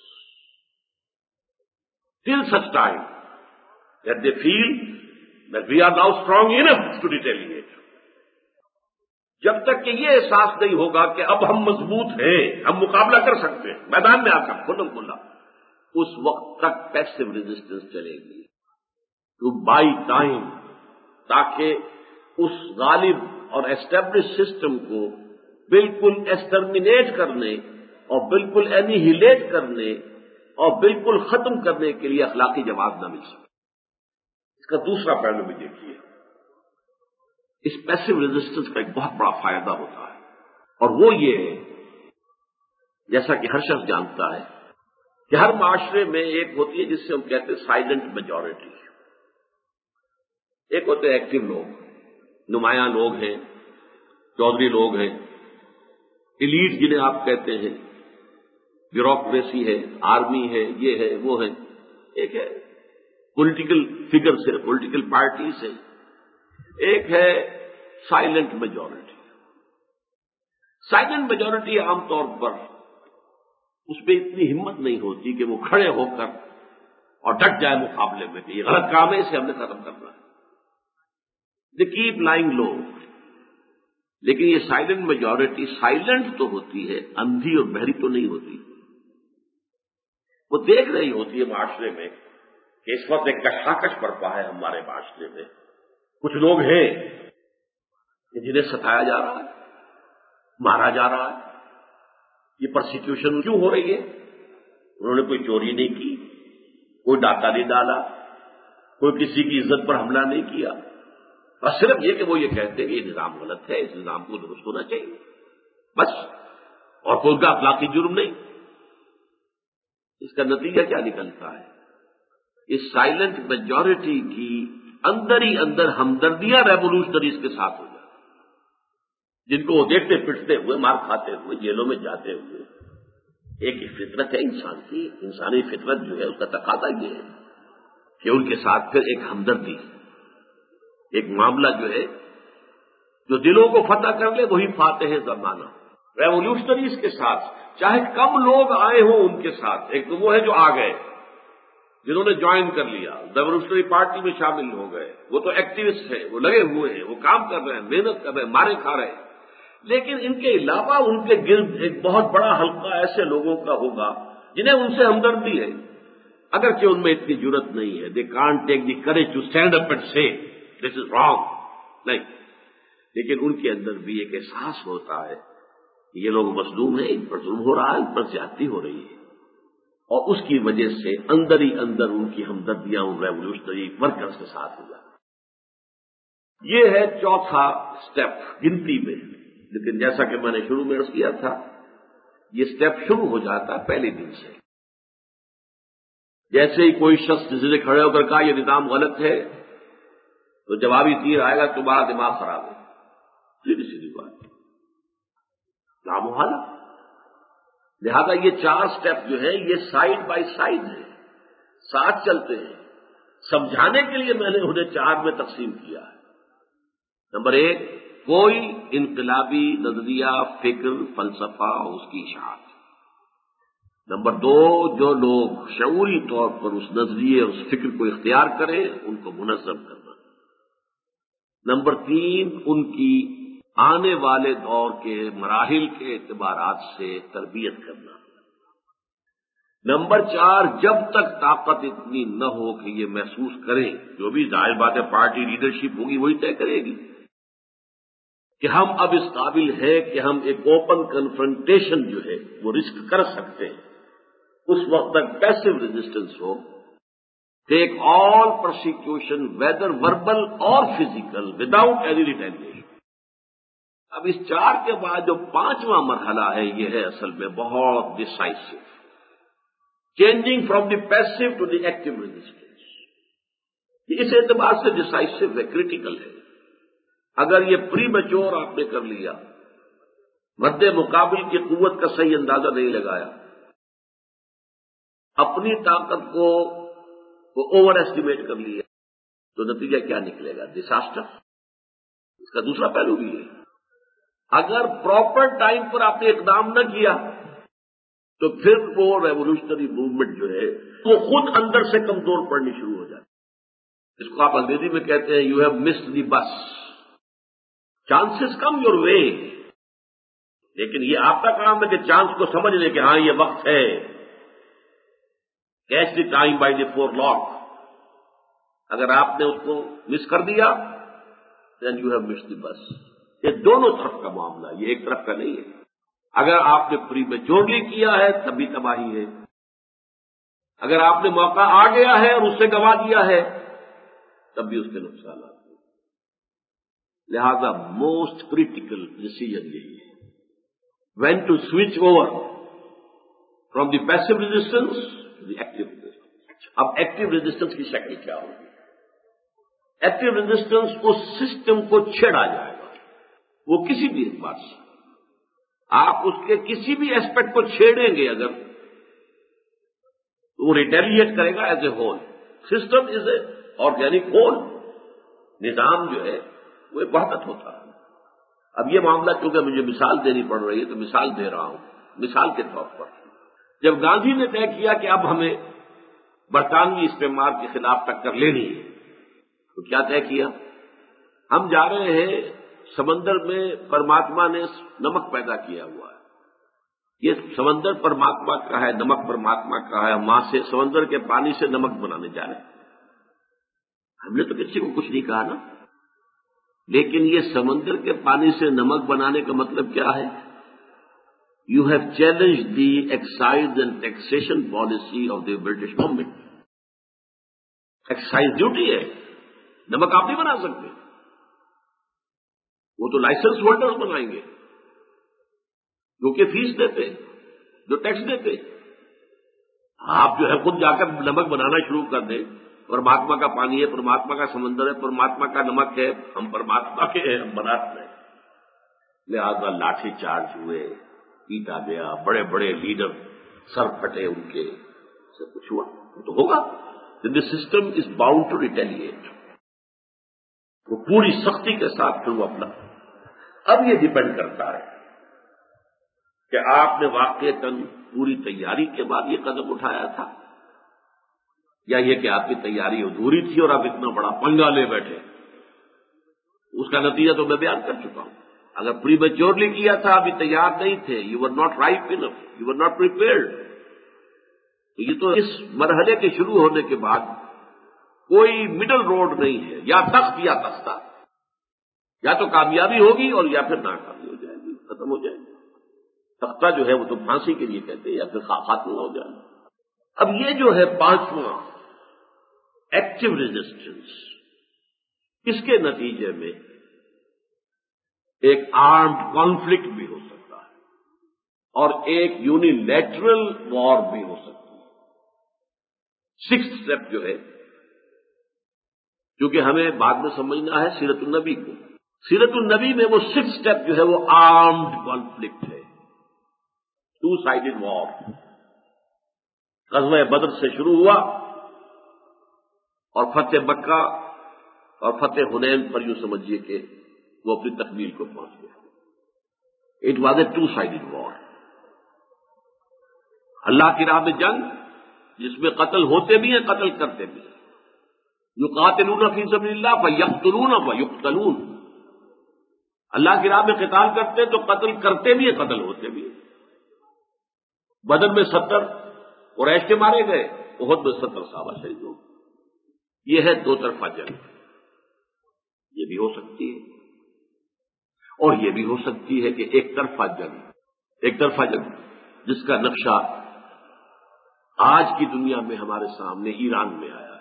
till such time that they feel that we are now strong enough to retaliate۔ جب تک کہ یہ احساس نہیں ہوگا کہ اب ہم مضبوط ہیں، ہم مقابلہ کر سکتے ہیں میدان میں آ کر کھلم کھلا، اس وقت تک پیسو ریزسٹنس چلے گی، ٹو بائی ٹائم، تاکہ اس غالب اور اسٹیبلش سسٹم کو بالکل ایکسٹرمینیٹ کرنے اور بالکل اینیہیلیٹ کرنے اور بالکل ختم کرنے کے لیے اخلاقی جواب نہ مل سکے۔ اس کا دوسرا پہلو بھی دیکھیے، اس پیسو ریزسٹنس کا ایک بہت بڑا فائدہ ہوتا ہے۔ اور وہ یہ ہے، جیسا کہ ہر شخص جانتا ہے کہ ہر معاشرے میں ایک ہوتی ہے جس سے ہم کہتے ہیں سائلنٹ میجورٹی، ایک ہوتے ہیں ایکٹیو لوگ، نمایاں لوگ ہیں، چودھری لوگ ہیں، ایلیٹ جنہیں آپ کہتے ہیں، بیوروکریسی ہے، آرمی ہے، یہ ہے وہ ہے، ایک ہے پولیٹیکل فگرز ہے، پولیٹیکل پارٹیز ہے، ایک ہے سائلنٹ میجورٹی۔ سائلنٹ میجورٹی عام طور پر اس پہ اتنی ہمت نہیں ہوتی کہ وہ کھڑے ہو کر اور ڈٹ جائے مقابلے میں کہ یہ غلط کام ہے، اسے ہم نے ختم کرنا ہے۔ They keep lying low. لیکن یہ سائلنٹ میجورٹی سائلنٹ تو ہوتی ہے، اندھی اور بہری تو نہیں ہوتی۔ وہ دیکھ رہی ہوتی ہے معاشرے میں کہ اس وقت ایک کشاکش برپا ہے ہمارے معاشرے میں، کچھ لوگ ہیں کہ جنہیں ستایا جا رہا ہے، مارا جا رہا ہے۔ یہ پرسیکیوشن کیوں ہو رہی ہے؟ انہوں نے کوئی چوری نہیں کی، کوئی ڈاکہ نہیں ڈالا، کوئی کسی کی عزت پر حملہ نہیں کیا، بس صرف یہ کہ وہ یہ کہتے ہیں کہ یہ نظام غلط ہے، اس نظام کو درست ہونا چاہیے، بس، اور کوئی کا اخلاقی جرم نہیں۔ اس کا نتیجہ کیا نکلتا ہے؟ اس سائلنٹ میجورٹی کی اندر ہی اندر ہمدردیاں ریوولوشنریز کے ساتھ ہو جاتی، جن کو وہ دیکھتے پٹتے ہوئے، مار کھاتے ہوئے، جیلوں میں جاتے ہوئے۔ ایک فطرت ہے انسان کی، انسانی فطرت جو ہے اس کا تقاضا یہ ہے کہ ان کے ساتھ پھر ایک ہمدردی، ایک معاملہ جو ہے جو دلوں کو فتح کر لے، وہی فاتح زمانہ۔ ریوولوشنریز کے ساتھ چاہے کم لوگ آئے ہوں ان کے ساتھ، ایک تو وہ ہے جو آ گئے، جنہوں نے جوائن کر لیا، ریوولوشنری پارٹی میں شامل ہو گئے، وہ تو ایکٹیوسٹ ہیں، وہ لگے ہوئے ہیں، وہ کام کر رہے ہیں، محنت کر رہے ہیں، مارے کھا رہے ہیں۔ لیکن ان کے علاوہ ان کے گرد ایک بہت بڑا حلقہ ایسے لوگوں کا ہوگا جنہیں ان سے ہمدردی ہے، اگرچہ ان میں اتنی جرت نہیں ہے، they can't take the courage to stand up and say this is wrong, نہیں، لیکن ان کے اندر بھی ایک احساس ہوتا ہے کہ یہ لوگ مظلوم ہیں، ان پر ظلم ہو رہا ہے، ان پر زیادتی ہو رہی ہے، اور اس کی وجہ سے اندر ہی اندر ان کی ہمدردیاں ان ریوولوشنری ورکرز کے ساتھ ہو جاتی۔ یہ ہے چوتھا سٹیپ گنتی میں، لیکن جیسا کہ میں نے شروع میں عرض کیا تھا، یہ سٹیپ شروع ہو جاتا ہے پہلے دن سے۔ جیسے ہی کوئی شخص کسی نے کھڑے ہو کر کہا یہ نظام غلط ہے، تو جوابی تیر آئے گا تمہارا دماغ خراب ہے، سیدھی سیدھی بات، نامحال۔ لہذا یہ چار سٹیپ جو ہیں یہ سائڈ بائی سائڈ ہیں، ساتھ چلتے ہیں۔ سمجھانے کے لیے میں نے انہیں چار میں تقسیم کیا ہے۔ نمبر ایک، کوئی انقلابی نظریہ، فکر، فلسفہ اور اس کی اشاعت۔ نمبر دو، جو لوگ شعوری طور پر اس نظریے اور اس فکر کو اختیار کریں ان کو منظم کرنا۔ نمبر تین، ان کی آنے والے دور کے مراحل کے اعتبارات سے تربیت کرنا۔ نمبر چار، جب تک طاقت اتنی نہ ہو کہ یہ محسوس کریں، جو بھی ظاہر بات ہے پارٹی لیڈرشپ ہوگی وہی طے کرے گی کہ ہم اب اس قابل ہے کہ ہم ایک اوپن کنفرنٹیشن جو ہے وہ رسک کر سکتے ہیں، اس وقت تک پیسو ریزسٹنس ہو، take all persecution whether verbal اور فزیکل وداؤٹ اینی ریٹیلیشن۔ اب اس چار کے بعد جو پانچواں مرحلہ ہے یہ ہے اصل میں بہت decisive, changing from the passive to the active resistance. یہ اس اعتبار سے ڈسائسو ہے، کریٹیکل ہے۔ اگر یہ پری میچور آپ نے کر لیا، مد مقابل کی قوت کا صحیح اندازہ نہیں لگایا، اپنی طاقت کو اوور ایسٹیمیٹ کر لیا، تو نتیجہ کیا نکلے گا؟ ڈساسٹر۔ اس کا دوسرا پہلو بھی ہے، اگر پراپر ٹائم پر آپ نے اقدام نہ کیا تو پھر وہ ریوولوشنری موومنٹ جو ہے وہ خود اندر سے کمزور پڑنی شروع ہو جاتی ہے۔ اس کو آپ انگریزی میں کہتے ہیں یو ہیو مسڈ دی بس، چانسز کم یور وے، لیکن یہ آپ کا کام ہے کہ چانس کو سمجھ لیں کہ ہاں یہ وقت ہے، catch the time by the forelock. اگر آپ نے اس کو مس کر دیا then you have missed the bus. یہ دونوں طرف کا معاملہ، یہ ایک طرف کا نہیں ہے۔ اگر آپ نے پری میچورلی کیا ہے تب بھی تباہی ہے، اگر آپ نے موقع آ گیا ہے اور اس سے گنوا دیا ہے تب بھی اس کے نقصانات ہیں۔ لہذا موسٹ کریٹیکل ڈیسیژن یہی ہے when to switch over from the passive resistance to the active resistance. اب ایکٹیو ریزسٹنس کی شکل کیا ہوگی؟ ایکٹیو ریزسٹنس اس سسٹم کو چھیڑا جائے گا، وہ کسی بھی اعتبار سے آپ اس کے کسی بھی ایسپیکٹ کو چھیڑیں گے اگر تو وہ ریٹیلیٹ کرے گا as a whole. System is a organic whole. نظام جو ہے وہ ایک وحدت ہوتا ہے. اب یہ معاملہ کیونکہ مجھے مثال دینی پڑ رہی ہے تو مثال دے رہا ہوں. مثال کے طور پر جب گاندھی نے طے کیا کہ اب ہمیں برطانوی استعمار کے خلاف ٹکر لینی ہے تو کیا طے کیا؟ ہم جا رہے ہیں سمندر میں پرماتما نے نمک پیدا کیا ہوا ہے. یہ سمندر پرماتما کا ہے، نمک پرماتما کا ہے. ماں سے سمندر کے پانی سے نمک بنانے جا رہے ہیں. ہم نے تو کسی کو کچھ نہیں کہا نا، لیکن یہ سمندر کے پانی سے نمک بنانے کا مطلب کیا ہے؟ You have challenge the excise and taxation policy of the British government. Excise duty ہے، نمک آپ نہیں بنا سکتے، وہ تو لائسنس ہولڈر بنائیں گے جو کہ فیس دیتے، جو ٹیکس دیتے. آپ جو ہے خود جا کر نمک بنانا شروع کر دیں. پرماتما کا پانی ہے، پرماتما کا سمندر ہے، پرماتما کا نمک ہے، ہم پرماتما کے ہیں، ہم بناتے ہیں. لہذا لاٹھی چارج ہوئے، پیٹا گیا، بڑے بڑے لیڈر سر پھٹے ان کے، سب کچھ ہوا. تو ہوگا the system is bound to retaliate. وہ پوری سختی کے ساتھ پھر وہ اپنا. اب یہ ڈیپینڈ کرتا ہے کہ آپ نے واقعتاً پوری تیاری کے بعد یہ قدم اٹھایا تھا یا یہ کہ آپ کی تیاری ادھوری تھی اور آپ اتنا بڑا پنگا لے بیٹھے. اس کا نتیجہ تو میں بیان کر چکا ہوں. اگر پری میچورلی کیا تھا، ابھی تیار نہیں تھے، you were not ripe enough, you were not prepared. یہ تو اس مرحلے کے شروع ہونے کے بعد کوئی مڈل روڈ نہیں ہے، یا تخت یا تختہ. یا تو کامیابی ہوگی اور یا پھر ناکامی ہو جائے گی، ختم ہو جائے گی. تختہ جو ہے وہ تو پھانسی کے لیے کہتے ہیں، یا پھر خاتمہ ہو جائے گا. اب یہ جو ہے پانچواں ایکٹیو ریزسٹنس، اس کے نتیجے میں ایک آرمڈ کانفلکٹ بھی ہو سکتا ہے اور ایک یونیلیٹرل وار بھی ہو سکتی ہے. سکس اسٹیپ جو ہے، کیونکہ ہمیں بعد میں سمجھنا ہے سیرت النبی کو. سیرت النبی میں وہ سکس اسٹیپ جو ہے وہ آرمڈ کانفلکٹ ہے، ٹو سائیڈڈ وار. غزوہ بدر سے شروع ہوا اور فتح مکہ اور فتح حنین پر یوں سمجھیے کہ وہ اپنی تکمیل کو پہنچ گیا. It was a two sided war. اللہ کی راہ میں جنگ جس میں قتل ہوتے بھی ہیں، قتل کرتے بھی ہیں. یقاتلون فی سبیل اللہ فیقتلون ویقتلون. اللہ کی راہ میں قتال کرتے ہیں تو قتل کرتے بھی ہیں، قتل ہوتے بھی ہیں. بدر میں ستر قریش کے مارے گئے، احد میں ستر صحابہ شہید ہو. یہ ہے دو طرفہ جنگ. یہ بھی ہو سکتی ہے اور یہ بھی ہو سکتی ہے کہ ایک طرفہ جنگ. ایک طرفہ جنگ جس کا نقشہ آج کی دنیا میں ہمارے سامنے ایران میں آیا ہے.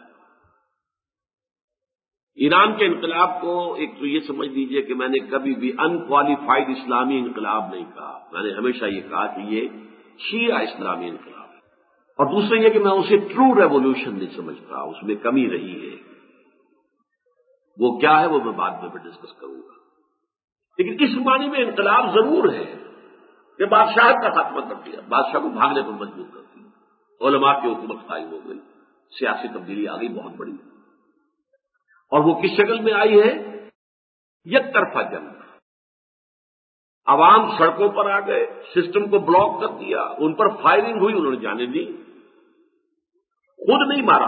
ایران کے انقلاب کو ایک تو یہ سمجھ لیجئے کہ میں نے کبھی بھی انکوالیفائڈ اسلامی انقلاب نہیں کہا. میں نے ہمیشہ یہ کہا کہ یہ شیعہ اسلامی انقلاب ہے. اور دوسرا یہ کہ میں اسے ٹرو ریولیوشن نہیں سمجھتا، اس میں کمی رہی ہے. وہ کیا ہے وہ میں بعد میں بھی ڈسکس کروں گا. لیکن اس معنی میں انقلاب ضرور ہے کہ بادشاہ کا خاتمہ کر دیا، بادشاہ کو بھاگنے پر مجبور کر دیا، علماء کی حکومت قائم ہو گئی، سیاسی تبدیلی آ گئی بہت بڑی. اور وہ کس شکل میں آئی ہے؟ یک طرفہ جنگ. عوام سڑکوں پر آ گئے، سسٹم کو بلاک کر دیا، ان پر فائرنگ ہوئی، انہوں نے جانے دی، خود نہیں مارا.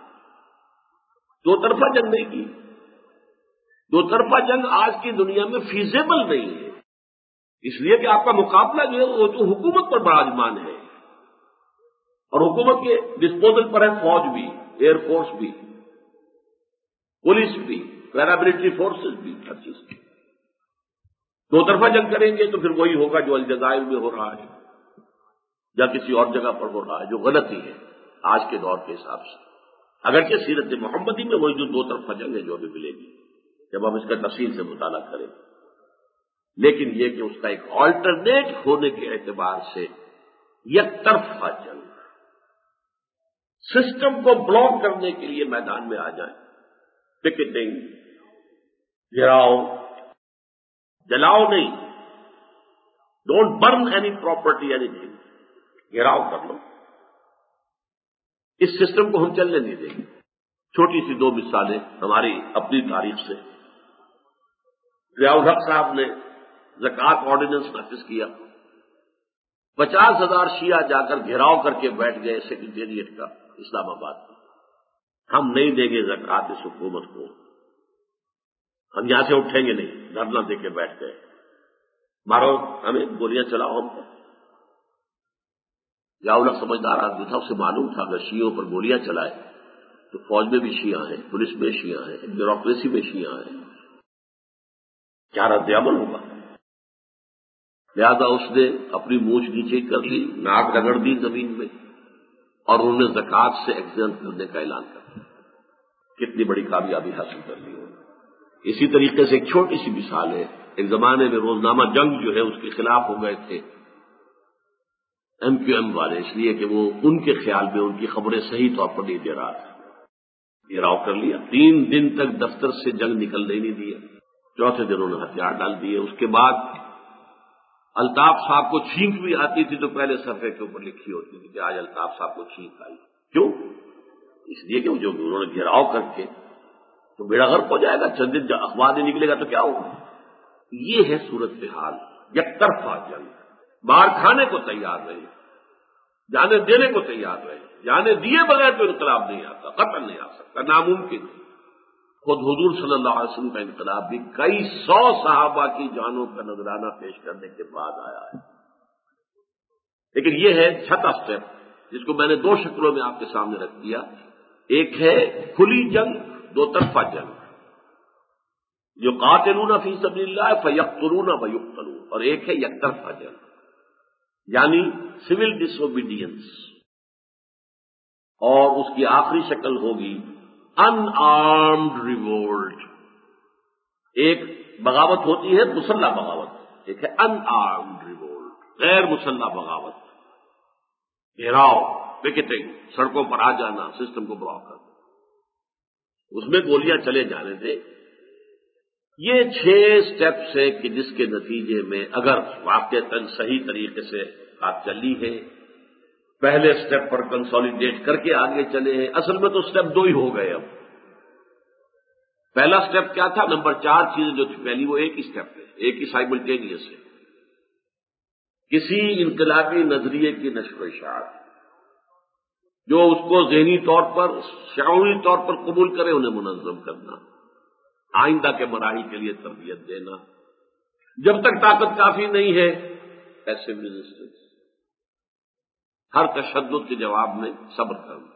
دو طرفہ جنگ نہیں کی. دو طرفہ جنگ آج کی دنیا میں فیزیبل نہیں ہے، اس لیے کہ آپ کا مقابلہ جو ہے وہ تو حکومت پر براجمان ہے، اور حکومت کے ڈسپوزل پر ہے فوج بھی، ایئر فورس بھی، پولیس بھی، پیراملٹری فورسز بھی، ہر چیز کی. دو طرفہ جنگ کریں گے تو پھر وہی ہوگا جو الجزائر میں ہو رہا ہے یا کسی اور جگہ پر ہو رہا ہے، جو غلطی ہے آج کے دور کے حساب سے. اگرچہ سیرت محمدی میں وہی جو دو طرفہ جنگ ہے جو ابھی ملے گی جب ہم اس کا تفصیل سے مطالعہ کریں. لیکن یہ کہ اس کا ایک آلٹرنیٹ ہونے کے اعتبار سے یک طرفہ جنگ، سسٹم کو بلاک کرنے کے لیے میدان میں آ جائیں، پکٹنگ، گھیراؤ، جلاؤ نہیں، don't burn any property anything, gherao کر لو، اس سسٹم کو ہم چلنے نہیں دیں گے۔ چھوٹی سی دو مثالیں ہماری اپنی تاریخ سے۔ ضیاء الحق صاحب نے زکوٰۃ آرڈیننس نافذ کیا، پچاس ہزار شیعہ جا کر گھیراؤ کر کے بیٹھ گئے سیکریٹریٹ کا اسلام آباد میں، ہم نہیں دیں گے زکوٰۃ اس حکومت کو، ہم یہاں سے اٹھیں گے نہیں، دھرنا دے کے بیٹھ گئے، مارو ہمیں، گولیاں چلاؤ ہم پر۔ ضیاء الحق سمجھدار آدمی تھا، اسے معلوم تھا اگر شیعوں پر گولیاں چلائے تو فوج میں بھی شیعہ ہیں، پولیس میں شیعہ ہیں، بیوروکریسی میں شیعہ ہیں، کیا رد عمل ہوگا؟ لہذا اس نے اپنی مونچھ نیچے کر لی، ناک رگڑ دی زمین میں، اور انہوں نے زکوٰۃ سے ایگزمپٹ کرنے کا اعلان کر دیا۔ کتنی بڑی کامیابی حاصل کر لی انہوں نے۔ اسی طریقے سے ایک چھوٹی سی مثال ہے، ایک زمانے میں روزنامہ جنگ جو ہے اس کے خلاف ہو گئے تھے ایم کیو ایم والے، اس لیے کہ وہ ان کے خیال میں ان کی خبریں صحیح طور پر نہیں دے رہا تھا، گھیراؤ کر لیا، تین دن تک دفتر سے جنگ نکلنے نہیں دیا، چوتھے دن انہوں نے ہتھیار ڈال دیے۔ اس کے بعد الطاف صاحب کو چھینک بھی آتی تھی تو پہلے صفحے کے اوپر لکھی ہوتی تھی کہ آج الطاف صاحب کو چھینک آئی، کیوں؟ اس لیے کہ جو انہوں نے گھیراؤ کر کے تو بیڑا غرق ہو جائے گا، چند دن اخبار نہیں نکلے گا تو کیا ہوگا؟ یہ ہے صورتحال، یک طرفہ جنگ، مار کھانے کو تیار رہے، جانے دینے کو تیار رہے، جانے دیے بغیر تو انقلاب نہیں آتا، قتل نہیں آ سکتا، ناممکن ہے۔ خود حضور صلی اللہ علیہ وسلم کا انقلاب بھی کئی سو صحابہ کی جانوں کا نذرانہ پیش کرنے کے بعد آیا ہے۔ لیکن یہ ہے چھٹا اسٹیپ، جس کو میں نے دو شکلوں میں آپ کے سامنے رکھ دیا، ایک ہے کھلی جنگ، دو طرفہ جنگ، جو قاتلون فی سبیل اللہ فیقتلون ویقتلون، اور ایک ہے یک طرفہ جنگ، یعنی سول ڈس اوبیڈینس، اور اس کی آخری شکل ہوگی ان آرمڈ ریوولٹ۔ ایک بغاوت ہوتی ہے مسلح بغاوت، ایک ہے ان آرمڈ ریوولٹ، غیر مسلح بغاوت، گھیراؤ، پکٹنگ، سڑکوں پر آ جانا، سسٹم کو بلاک کرنا، اس میں گولیاں چلے جانے دیں۔ یہ چھ سٹیپس ہیں کہ جس کے نتیجے میں اگر واقعتاً صحیح طریقے سے بات چلی ہے، پہلے سٹیپ پر کنسالیڈیٹ کر کے آگے چلے ہیں۔ اصل میں تو سٹیپ دو ہی ہو گئے اب۔ پہلا سٹیپ کیا تھا؟ نمبر چار چیزیں جو تھی پہلی، وہ ایک ہی سٹیپ ہے، ایک ہی سائملٹینیس ہے، کسی انقلابی نظریے کی نشر و اشاعت، جو اس کو ذہنی طور پر، شعوری طور پر قبول کرے، انہیں منظم کرنا، آئندہ کے مراحل کے لیے تربیت دینا، جب تک طاقت کافی نہیں ہے ایسے ریزسٹنس، ہر تشدد کے جواب میں صبر کرنا۔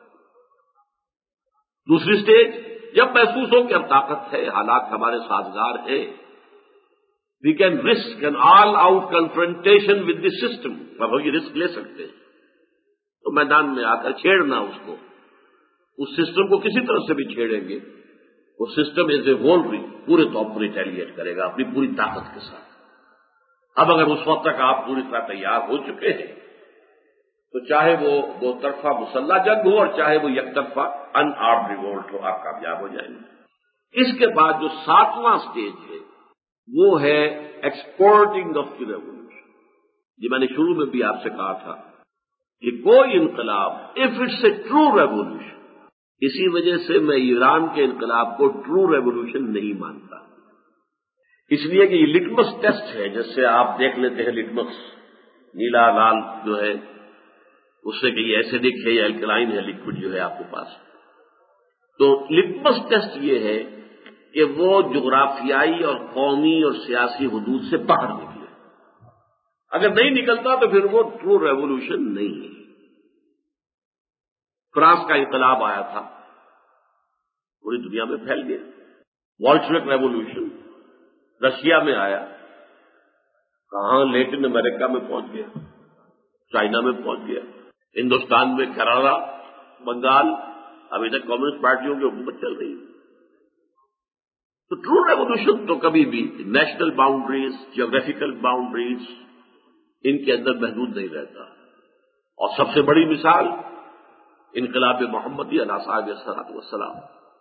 دوسری سٹیج، جب محسوس ہو کہ اب طاقت ہے، حالات ہمارے سازگار ہیں، we can risk an all out confrontation with the system, اب یہ رسک لے سکتے ہیں، تو میدان میں آ کر چھیڑنا اس کو، اس سسٹم کو کسی طرح سے بھی چھیڑیں گے، وہ سسٹم ایز اے ہول بھی پورے طور پر ریٹیلیٹ کرے گا اپنی پوری طاقت کے ساتھ۔ اب اگر اس وقت تک آپ پوری طرح تیار ہو چکے ہیں تو چاہے وہ دو طرفہ مسلح جنگ ہو اور چاہے وہ یک طرفہ ان آرمڈ ریوولٹ ہو، آپ کامیاب ہو جائیں گے۔ اس کے بعد جو ساتواں سٹیج ہے وہ ہے ایکسپورٹنگ آف دی ریولیوشن۔ یہ میں نے شروع میں بھی آپ سے کہا تھا کہ کوئی انقلاب، if it's a true revolution, اسی وجہ سے میں ایران کے انقلاب کو ٹرو ریولیوشن نہیں مانتا، اس لیے کہ یہ لٹمس ٹیسٹ ہے، جیسے آپ دیکھ لیتے ہیں لٹمس، نیلا لال جو ہے اس سے کہ یہ ایسیڈک ہے یا الکلائن ہے لکوڈ جو ہے آپ کے پاس، تو لٹمس ٹیسٹ یہ ہے کہ وہ جغرافیائی اور قومی اور سیاسی حدود سے باہر نکلے، اگر نہیں نکلتا تو پھر وہ ٹرو ریولیوشن نہیں ہے۔ فرانس کا انقلاب آیا تھا، پوری دنیا میں پھیل گیا، والشوک ریولیوشن رشیا میں آیا، کہاں لیٹن امریکہ میں پہنچ گیا، چائنا میں پہنچ گیا، ہندوستان میں کرالا، بنگال، ابھی تک کمیونسٹ پارٹیوں کی حکومت چل رہی ہے۔ تو ٹرو ریولیوشن تو کبھی بھی نیشنل باؤنڈریز، جیوگرافیکل باؤنڈریز ان کے اندر محدود نہیں رہتا. اور سب سے بڑی مثال انقلاب محمدی علیہ صاحب الصلوۃ والسلام.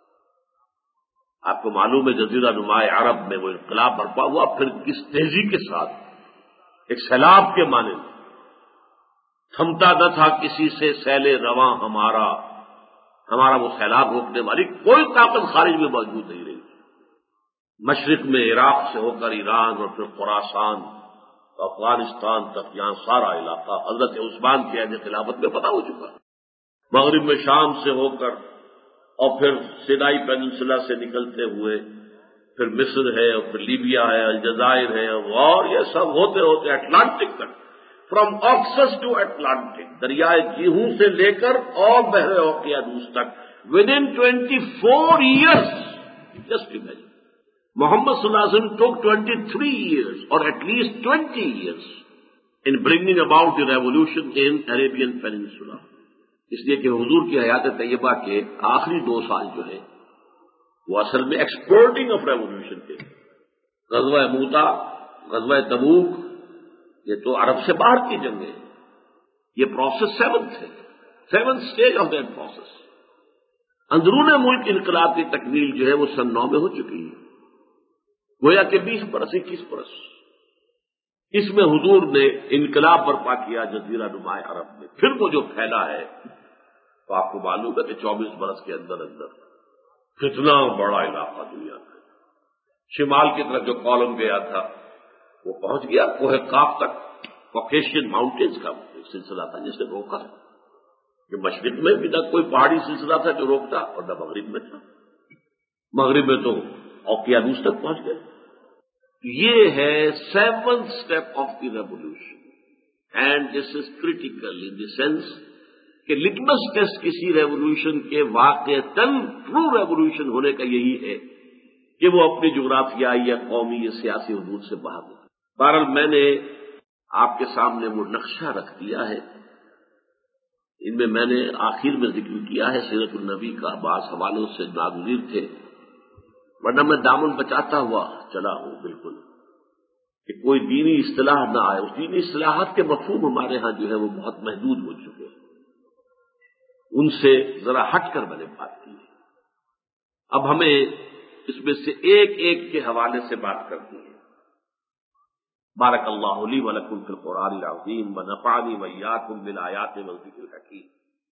آپ کو معلوم ہے جزیرہ نما عرب میں وہ انقلاب برپا ہوا، پھر کس تیزی کے ساتھ ایک سیلاب کے مانند تھمتا نہ تھا کسی سے سیل رواں ہمارا، ہمارا وہ سیلاب روکنے والی کوئی طاقت خارج میں موجود نہیں رہی. مشرق میں عراق سے ہو کر ایران اور پھر خراسان افغانستان تک یہاں سارا علاقہ حضرت عثمان کے عہد خلافت میں فتح ہو چکا. مغرب میں شام سے ہو کر اور پھر سینائی پیننسولا سے نکلتے ہوئے پھر مصر ہے اور پھر لیبیا ہے، الجزائر ہے، اور یہ سب ہوتے ہوتے اٹلانٹک تک، فرام آکسس ٹو اٹلانٹک، دریائے جیہوں سے لے کر اور بحر اوقیانوس تک within twenty four years. Just imagine Muhammad صلی اللہ علیہ وسلم took twenty-three years or at least twenty years in bringing about the revolution in Arabian Peninsula. اس لیے کہ حضور کی حیات طیبہ کے آخری دو سال جو ہے وہ اصل میں ایکسپورٹنگ آف ریولیوشن کے. غزوہ موتا، غزوہ تبوک، یہ تو عرب سے باہر کی جنگیں. یہ پروسیس سیونتھ ہے، seventh stage of that process. اندرون ملک انقلاب کی تکمیل جو ہے وہ سن نو میں ہو چکی ہے. گویا کہ بیس برس اکیس برس اس میں حضور نے انقلاب برپا کیا جزیرہ نما عرب میں. پھر وہ جو پھیلا ہے تو آپ کو معلوم ہے کہ چوبیس برس کے اندر اندر کتنا بڑا علاقہ دنیا کا. شمال کی طرف جو کالم گیا تھا وہ پہنچ گیا کوہ قاف تک. کوکیشین ماؤنٹینز کا ایک سلسلہ تھا جس نے روکا ہے. کہ مشرق میں بھی نہ کوئی پہاڑی سلسلہ تھا جو روکتا اور نہ مغرب میں تھا. مغرب میں تو اوقیانوس تک پہنچ گئے. یہ ہے seventh step of the revolution and this is critical in the sense کہ لٹمس ٹیسٹ کسی ریولیوشن کے واقعتاً ٹرو ریولیوشن ہونے کا یہی ہے کہ وہ اپنی جغرافیائی یا قومی یا سیاسی حدود سے باہر ہو. بہرحال میں نے آپ کے سامنے وہ نقشہ رکھ دیا ہے. ان میں میں نے آخر میں ذکر کیا ہے سیرت النبی کا، بعض حوالوں سے ناگزیر تھے، ورنہ میں دامن بچاتا ہوا چلا ہوں بالکل کہ کوئی دینی اصطلاح نہ آئے. اس دینی اصطلاحات کے مفہوم ہمارے ہاں جو ہے وہ بہت محدود ہو چکے ہیں. ان سے ذرا ہٹ کر میں نے بات کی ہے. اب ہمیں اس میں سے ایک ایک کے حوالے سے بات کرنی ہے. بارک اللہ لی و لکم فی القرآن العظیم ونفعنی وإیاکم بالآیات والذکر الحکیم.